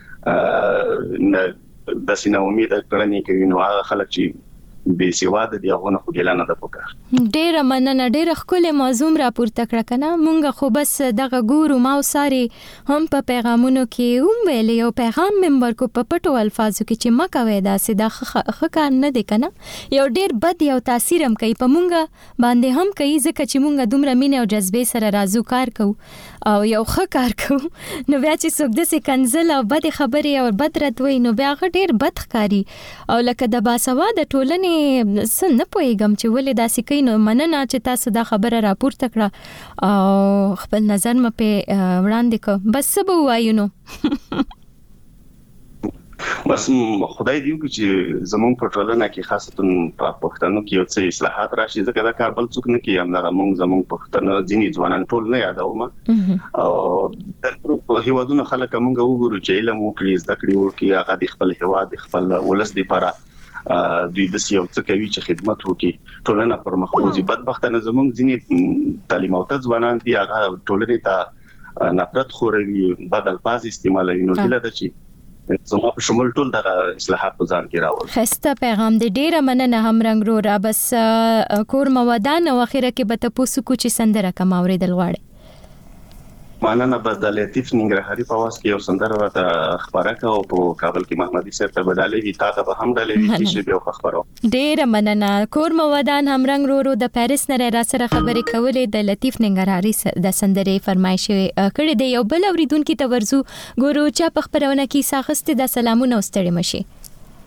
داسې ناامیده کړنې کوي، نو هغه خلک چې بې سواده دي هغونه خو ګیلانه ده پکار. ډېره مننه، ډېره ښکلې موضوع راپورته کړه که نه. مونږ خو بس دغه ګورو ما او سارې هم په پیغامونو کې هم ویلې یو پیغام مې ورکړو په پټو الفاظو کې چې مه کوئ داسې، دا ښه کار نه دی که نه. یو ډېر بد یو تاثیر هم کوي په مونږ باندې هم کوي ځکه چې مونږ دومره مینې او جذبې سره راځو کار کوو او یو ښه کار کوو، نو بیا چې څوک داسې کنځل او بدې خبرې او بد رد وایي نو بیا هغه ډېر بد ښکاري. او لکه د باسواده ټولنې څه نه پوهېږم چې ولې داسې کوي. نو مننه چې تاسو دا خبره راپورته کړه او خپل نظر مې پې وړاندې کړ. بس څه به ووایو نو بس خدای دې وکړي چې زموږ په ټولنه کې خاصتا په پښتنو کې یو څه اصلاحات راشي، ځکه دا کار بل څوک نه کوي. همدغه زموږ پښتانه ځینې ځوانان ټول نه یادوم او د هیوادونو خلک موږ وګورو چې علم وکړي، زده کړې وکړي، هغه د خپل هیواد خپل ولس لپاره دوی د یو څه کوي چې خدمت وکړي، ټولنه پرمخ وځي. بدبختانه زموږ ځینې تعلیم یافته ځوانان دي هغه ټولنې ته نفرت خوروي، بد الفاظ استعمالوي. نو هیله ده چې زما په شمول ټول دغه اصلاحات په ځان کې راوړي. ښایسته پیغام دی، ډېره مننه همرنګ وروره. بس کور مودان او اخره کې به تپوس وکړو چې سندره کوم اورېدل غواړئ؟ مننه، بس د لطیف ننګرهاري په واس کې یو سندره راته خبره کا او په کابل کې محمدي صاحب ته بدلې وي، تا ته به هم ډلې وي چې به خبرو. ډېره مننه. کور مودان همرنګ ورو د پاریس نه را سره خبرې کولې د لطیف ننګرهاري د سندرې فرمایش کړې دی. یو بل اوریدونکو ته ورزو ګورو چې په خبرونه کې ساخسته د سلامونه واستړي مشي.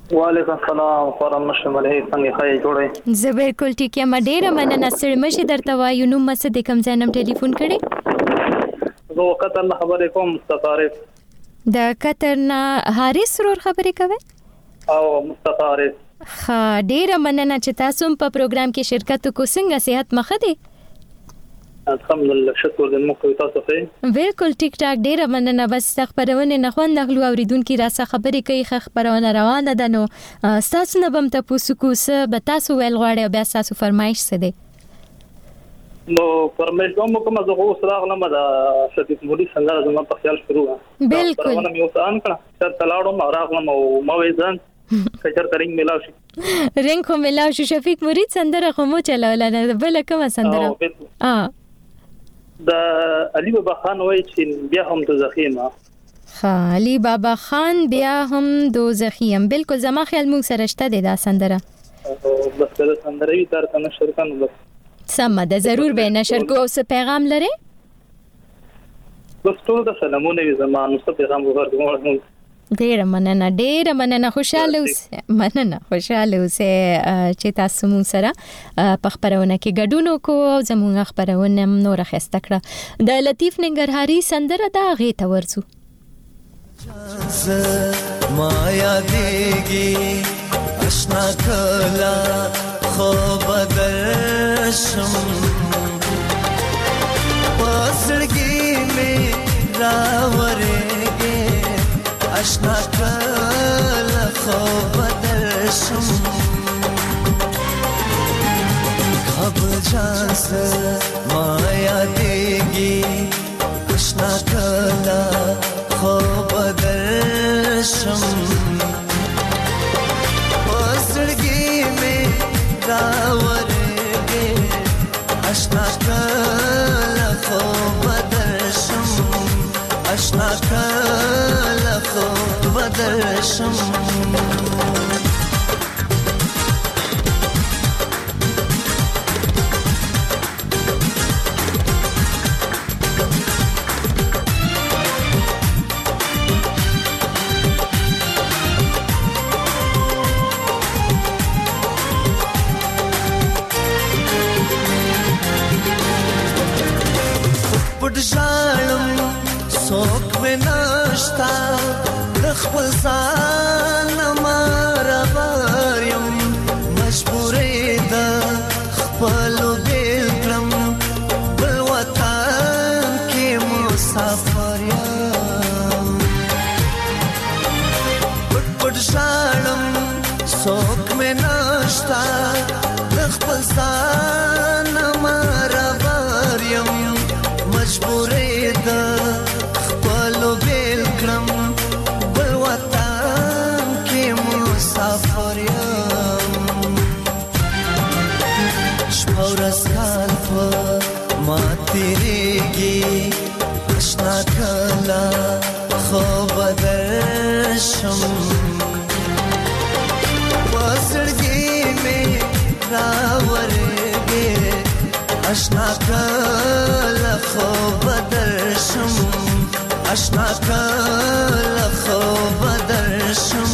وعلیکم السلام خورم نشمله څنګه خای جوړه زه بالکل ټیک یم. ډیره مننه ستړي مشه درته وایو. نو مسه د کوم ځای نم ټلیفون کړي؟ زه قطر نه خبرې کوم. مصطفی عارف د قطر نه. حارث رور خبرې کوي او مصطفی عارف. ها ډیره مننه چې تاسو په پروګرام کې شرکت کو. څنګه صحت مخه دي؟ الحمدلله شکر دې مو کوي. تاسو ښه؟ بالکل ټیک ټاک. ډیره مننه. بس خبرونه نه خوند اخلو اوریدونکو را سره خبرې کوي. خبرونه روانه ده. نو تاسو نه بم تاسو کو څه به تاسو ویل غواړئ بیا تاسو فرمایش څه دی؟ نو فرمایش کوم زه اوس راغلم دا شفیق مولوی څنګه زما په خیال شروع بالکل ونه مې اوس ان کړه چې تلاړم راغلم او ما وېزن کچر ترنګ ملاو شي. رنګ خو ملاو شي. شفیق مرید سندره خو مو چلاوله نه بل کومه سندره؟ د علي بابا خان وای چې بیا هم دوزخیمه. ها علي بابا خان بیا هم دوزخیم. بالکل زما خیال مو سره شته دی دا سندره. بس دا سندره وی تر کنه نشر کنه بس سم ده. ضرور به نشر کو. او څه پیغام لري؟ بس ټول د سلامونه وی زمانو څه پیغام ورکوم. ډیره مننه. ډیره مننه. خوشاله اوسه. مننه. خوشاله اوسه چې تاسو مون سره په خبرونه کې ګډون وکړو. زموږ خبرونه نور خسته کړه. د لطیف ننګرهاري سندره دا غي ته ورسو. مایا دیږي آشنا کلا خو بدرشم پسړګي مې راورېږي آشنا کلا خو بدرشم خب جانس مایا دیږي آشنا کلا خو بدرشم پسړګي مې راورېږي آشنا کلا خو بدرشم آشنا کلا خو بدرشم ژړم څوک مې نشتا د خپل ځان مربر یم مجبورې د خپلو بېل کړم بل وطن کې مسافر یم پټ پټ ژړم څوک مې نشتا د خپل ځان مربر یم مجبورې د خپلو بېل کړم بل وطن کې مسافر یم شپه ورځ کال په ما تېرېږي آشنا کله خو به درشم په زړګي مې راورېږي آشنا کله خو بدرشم آشنا کله خو بدرشم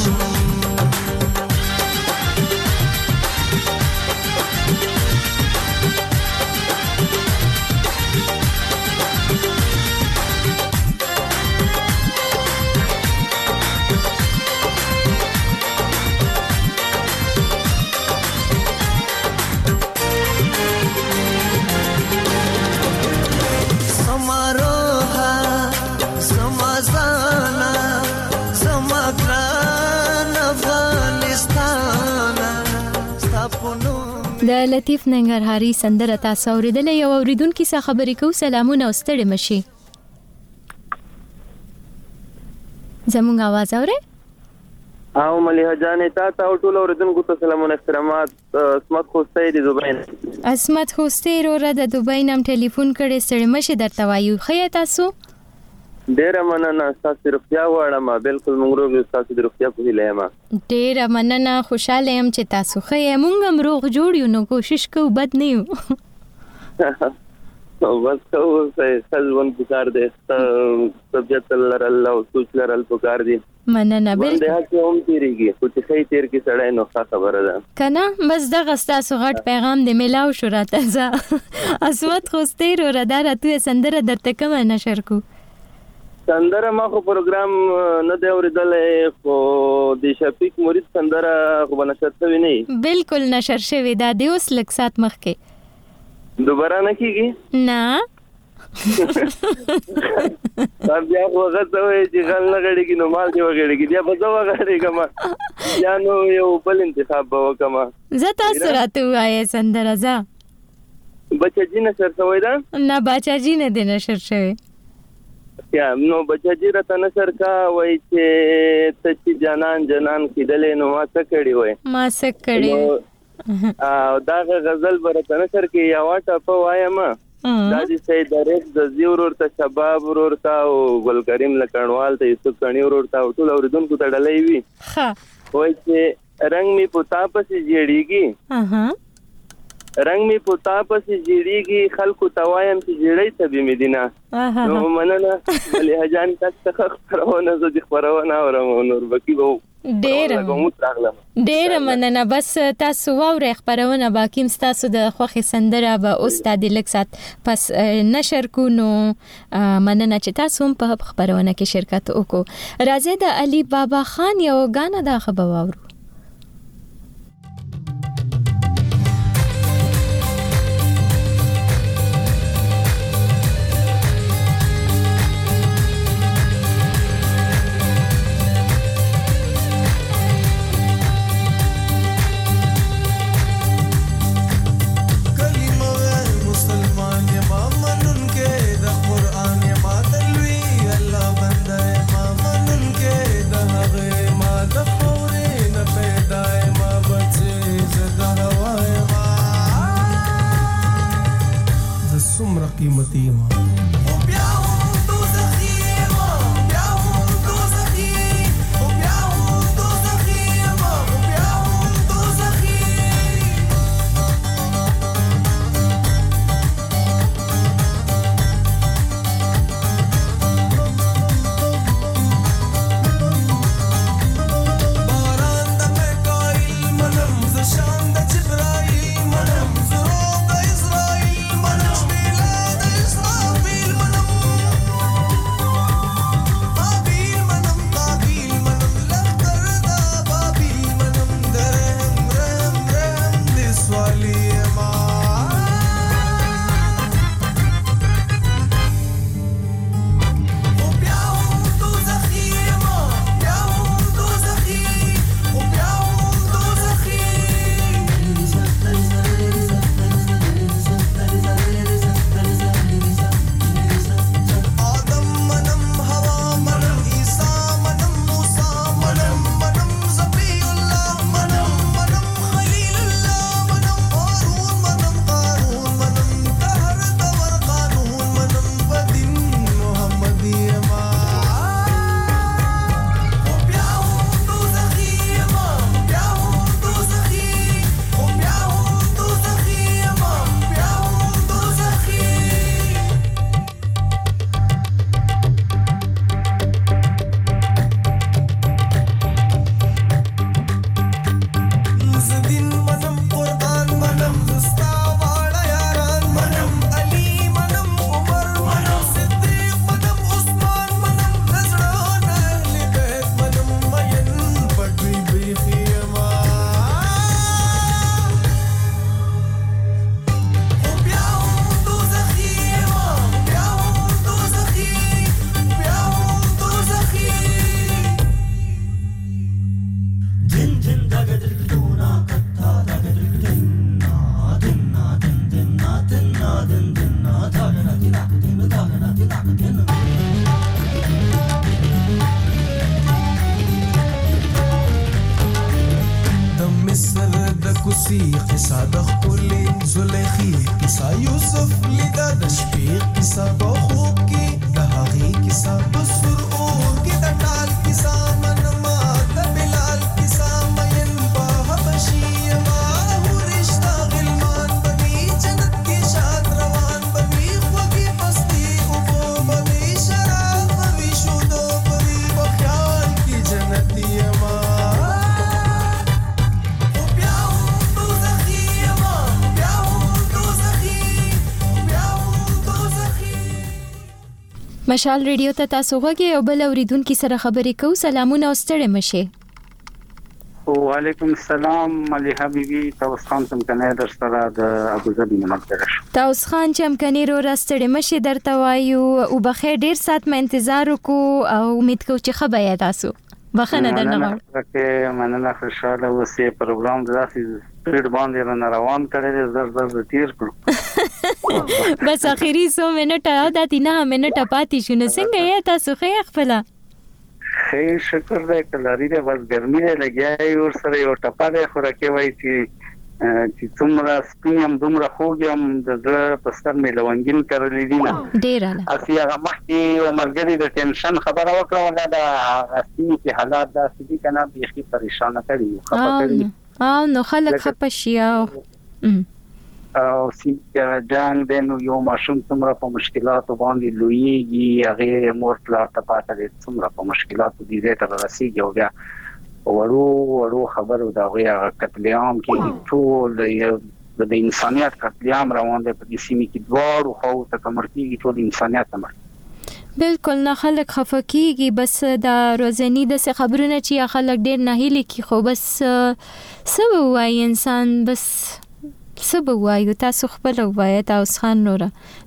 د لطیف ننګرهاري سندره تاسو اوریدلې. یو اوریدونکو سره خبرې کوو. سلامونه او ستړي مشي. زموږ आवाज اورئ؟ او مليحه جانې تا او ټول اوریدونکو ته سلامونه احترامات. اسمت خوستی دی دوبۍ نه. اسمت خوستی وروره د دوبۍ نم ټلیفون کړي. ستړي مشي درته وایو. خیر تاسو؟ ډیره مننه. تاسو روغتیا غواړم. بالکل موږ روغ تاسو د روغتیا په هیله یم. ډیره مننه. خوشاله یم چې تاسو ښه یې. موږ هم روغ جوړ یو. نو کوشش کوو بد نه یو. بس کوو څه ژوند پکار دی. طبیعت لرل او سوچ لرل پکار دي. مننه بالکل د هڅه هم تیریږي خو چې صحیح تیر کې سړی نو خبره ده کنه بس دغه ستاسو غټ پیغام د میلاو شو راته ځه اسود خوستیر او ردار تو سندره درته کوم نشر کو سندره ما خو پروګرام نه دی اوریدلې خو د شفیق مرید سندره خو بنشر شوی نه بالکل نشر شوی دا د اوس لک سات مخکې دوباره نه کیږي نه دا بیا وخت وای چې غل نه غړي نو مال دی وغړي بیا په ځو غړي کما یا نو یو بل انتخاب وکما زه تاسو راته وای سندره ز بچی نشر شوی دا نه بچی نه دی نشر شوی یا نو بچی راته نشر کا وای چې ته چې جانان کیدلې نو ما څه کړی وای ما څه کړی او دا غزل برته نشر کې یا واټه په وایم دا دې سید درک د زیور ورته شباب ورته او ګل کریم لکړوال ته یوسف کني ورته ټول اوریدونکو ته ډلې وی ها وای چې رنگ می پتا پسې جړیږي رنگ می پتا پسې جړیږي خلکو توایم چې جړی ته به مدینه نو مننه ولې هجان تک خبرونه زه د خبرونه اورم نور بکی وو ډېر مننه بس تاسو واورئ خبرونه باقی تاسو د خوخي سندره به استاد لکسات پس نشر کو نو مننه چې تاسو هم په خبرونه کې شرکت وکړو راځي د علي بابا خان یو غانا دا خبر واورو قیمتي ما مشال ریډیو ته تاسو غوږی او بل اوریدونکو سره خبرې کوو. سلامونه او ستړي مشه. وعلیکم السلام مليحه بیبي. تاسو خان چمکنه در سره د ابوظبي نه مکرش. تاسو خان چمکنه رو راستړي مشه درته وایو او بخیر ډیر سات مې انتظار وکړو او امید کوم چې خبره تاسو بخنه درنه غواړم. مننه خوشاله اوسې. پروګرام داسې سپیډ باندې روان کړی زر تیر کړو. بس اخیری 100 منټه او د 3 منټه پاتې شو. نو څنګه یې تاسو خې خپل؟ خیر شکر دې کلاري دې بس ګرمي دې لګیای او سره یو ټپه دې خوراکي وای چې څومره سپینم دومره خوږم د زړه په ستر مې لونګین کړلې دي نه ډیره اسی هغه مخکې او مرګري د ټینشن خبره وکړه ولا د اصلي کې حالات د سړي کنه بيخي پریشان کړي خپه کړي نو خلک خپه شي او سیمه جان دنو یو ماشوم څومره په مشکلاتو باندې لویږي هغه مور پلا ته پاتې څومره په مشکلاتو دي زه ته رسیږي او بیا ورو خبرو دا غیا قتل عام کې ټول د انسانيت قتل عام روان دي په دې سیمه کې دوه خو ته کمرتيږي ټول انسانيت تمر. بالکل نه خلک خفقيږي بس دا روزنی د خبرونه چې خلک ډیر نه هلي کی خو بس سبا وای انسان بس سبا وایو تاسو خپل وایي تاسو خان نوره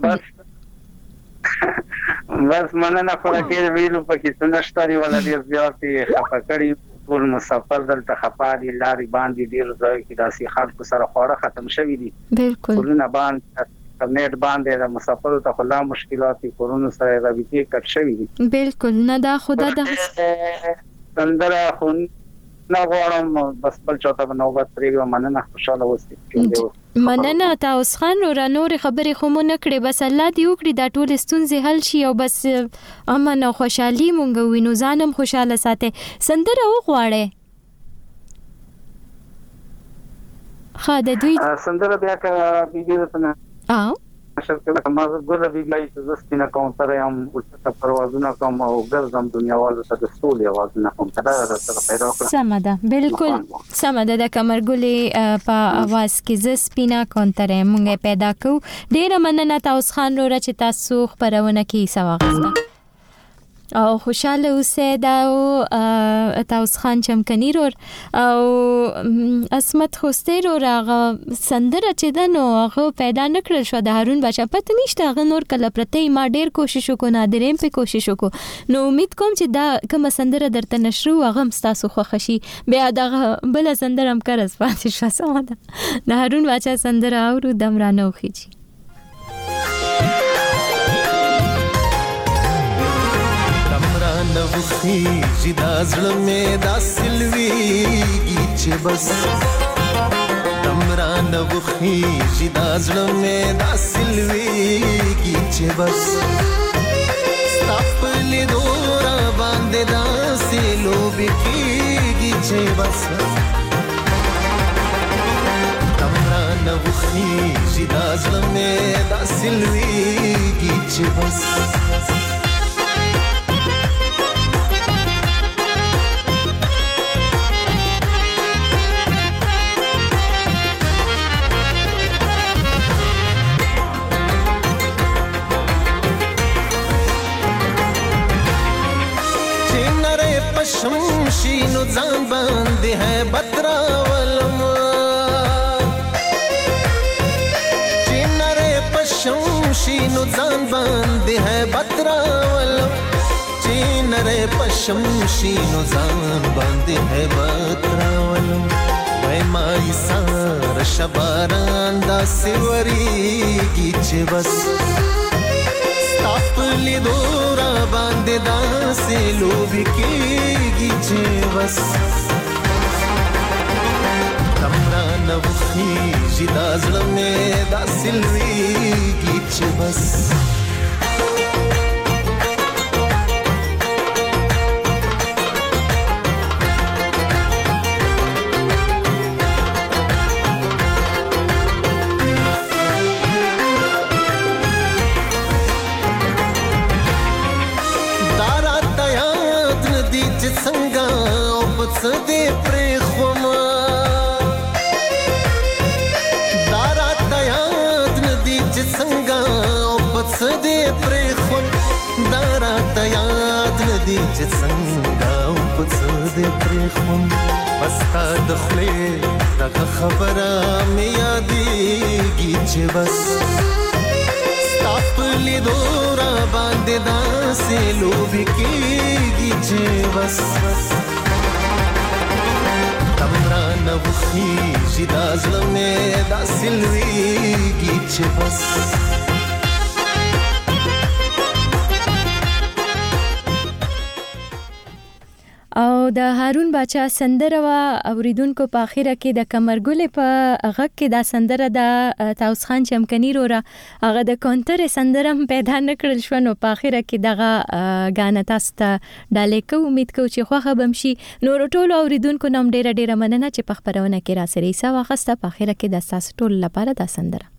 بس مننه خو کې ویلو پکې څنګه شتاري ولا ډیر زیاتې خفقړي ټول مسافر دلته خپاري لاري باندې ډیر ځای کې داسې خلکو سره خوړه ختم شوی دي. بالکل کورونه باندې نیټ باندې د مسافر ته خلا مشکلات کورونه سره رابطه کټ شوی دي. بالکل نه دا خدا د سندره خو نه غواړم بس بل چاته نوبت پرېږه. مننه خوشاله اوسئ. مننه تاسو خان او نور خبرې خو مونږ کړې بس الله دې وکړي دا ټول ستونزې حل شي او بس امن او خوشحالي مونږ وینو ځانم خوشاله ساتي. سندره وغواړي خا د دوی سندره بیا کا بيګره نه شرکت ما ګوره بیګای چې زستینه کوم سره هم ورته پروازونه کوم او ګرځم دنیا والو سره د سولې आवाज نه کوم سره پیدا کړم. سمده بالکل سمده د کمرګلې په आवाज کې زسپینا کونتره مونږه پیدا کو. ډیر مننه تاسو خان رو چې تاسو خبرونه کې سواغسته او خوشاله اوسه دا تاسو خان چمکنی رو او اسمت خوسته رو راغه سندره چې دنو هغه پیدا نکړل شو د هارون بچا پته نشته هغه نور کله پرته ما ډیر کوشش وکړ نادریم په کوشش وکړ نو امید کوم چې دا کوم سندره درته نشرو هغه تاسو خو خشي بیا دا بل سندره هم کړس پاتې شو. سمه د هارون بچا سندره او دمرانه وخیږي. نوخی جدا زړه مې دا سلويږي چې بس تمرا نوخی جدا زړه مې دا سلويږي چې بس خپل دورا باندې دا سلوب کیږي چې بس تمرا نوخی جدا زړه مې دا سلويږي چې بس شمشي نو ځان باندې ہے بترا ولم چینره پشمشي نو ځان باندې ہے بترا ولم چینره پشمشي نو ځان باندې ہے بترا ولم وای مای سار شباران دا سیوري کی بس خپل دورا باندې دا سلوب کیږي چې بس تمرا نوخی جدا زړه مې دا سلويږي چې بس سدې پرې خوما دارا ته یاد ندی چې څنګه او پڅ دې پرې خو دارا ته یاد ندی چې څنګه او پڅ دې پرخم بس تا د خپل دغه خبره مې یادېږي چې بس خپلې دورا باندې داسې لوبې کېږي چې بس تمرا نه وخیږي دا زړه مې داسې لویږي چې بس او د هارون باچا سندره وا اوریدونکو په اخیره کې د کمرګلې په غږ کې دا سندره د تاوس خان چمکنی رورا هغه د کونتر سندره پیدا نکړل شو نو په اخیره کې دغه غانه تاسو ته ډالې کو امید کو چې خوخه بمشي نور ټولو اوریدونکو نوم ډیره مننه چې په خبرونه کې را سره ایسا واخسته په اخیره کې د تاسو ټول لپاره دا سندره